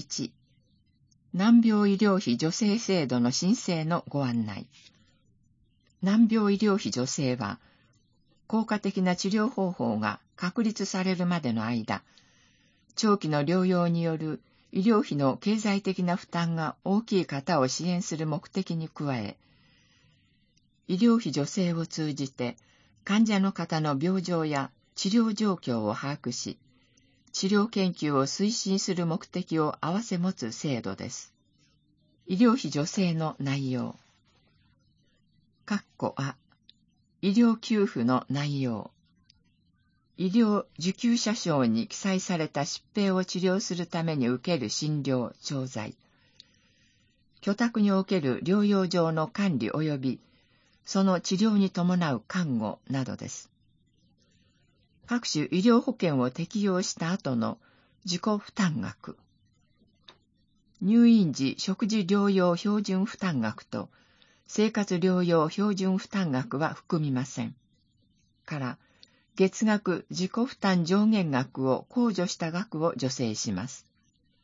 1、難病医療費助成制度の申請のご案内。難病医療費助成は、効果的な治療方法が確立されるまでの間、長期の療養による医療費の経済的な負担が大きい方を支援する目的に加え、医療費助成を通じて患者の方の病状や治療状況を把握し、治療研究を推進する目的を併せ持つ制度です。医療費助成の内容。あ、医療給付の内容。医療受給者証に記載された疾病を治療するために受ける診療・調剤。居宅における療養上の管理及び、その治療に伴う看護などです。各種医療保険を適用した後の自己負担額。入院時食事療養標準負担額と生活療養標準負担額は含みません。から、月額自己負担上限額を控除した額を助成します。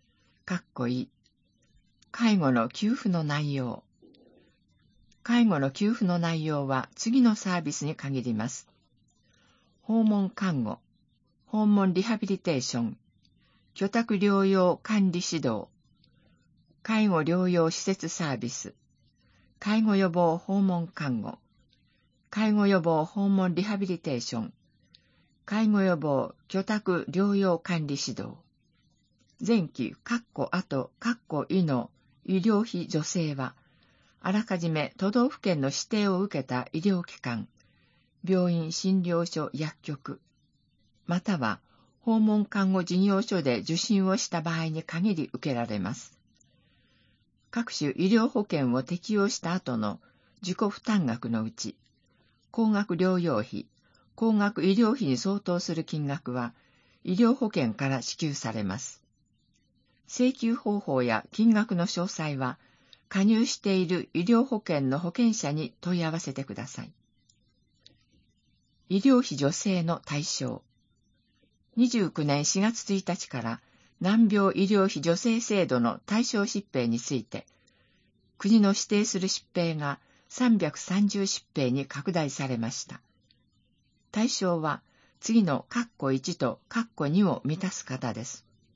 介護の給付の内容。介護の給付の内容は次のサービスに限ります。訪問看護、訪問リハビリテーション、居宅療養管理指導、介護療養施設サービス、介護予防訪問看護、介護予防訪問リハビリテーション、介護予防居宅療養管理指導。前期の医療費助成は、あらかじめ都道府県の指定を受けた医療機関、病院診療所薬局、または訪問看護事業所で受診をした場合に限り受けられます。各種医療保険を適用した後の自己負担額のうち、高額療養費、高額医療費に相当する金額は医療保険から支給されます。請求方法や金額の詳細は、加入している医療保険の保険者に問い合わせてください。医療費助成の対象。29年4月1日から難病医療費助成制度の対象疾病について、国の指定する疾病が330疾病に拡大されました。対象は次の1と2を満たす方です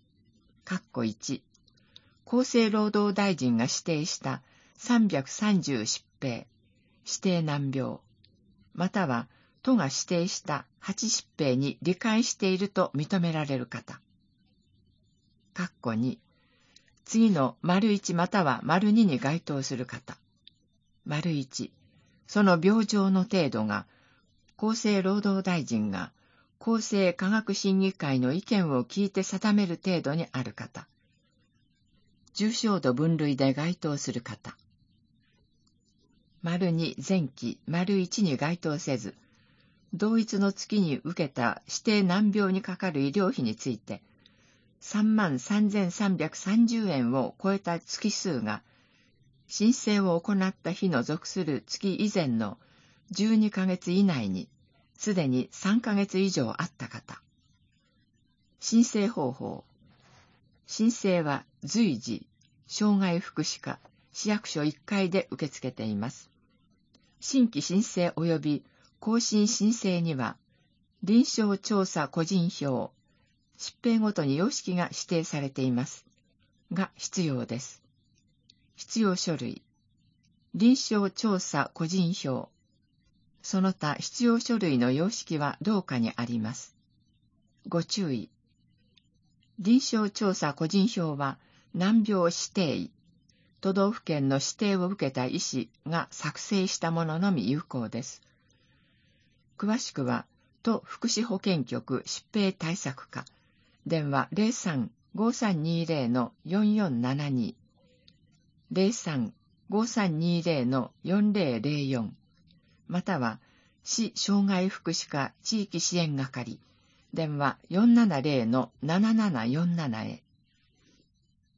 。1、厚生労働大臣が指定した330疾病、指定難病、または都が指定した8疾病に罹患していると認められる方。2、次の1または2に該当する方。1、その病状の程度が厚生労働大臣が厚生科学審議会の意見を聞いて定める程度にある方。重症度分類で該当する方。2前期1に該当せず、同一の月に受けた指定難病にかかる医療費について、33,330円を超えた月数が、申請を行った日の属する月以前の12ヶ月以内に、すでに3ヶ月以上あった方。申請方法。申請は随時、障害福祉課、市役所1階で受け付けています。新規申請及び更新申請には、臨床調査個人票、疾病ごとに様式が指定されていますが必要です。必要書類。臨床調査個人票。その他必要書類の様式は同課にあります。ご注意。臨床調査個人票は難病指定医、都道府県の指定を受けた医師が作成したもののみ有効です。詳しくは、都福祉保健局疾病対策課、電話 03-5320-4472、03-5320-4004、または、市障害福祉課地域支援係、電話 470-7747 へ。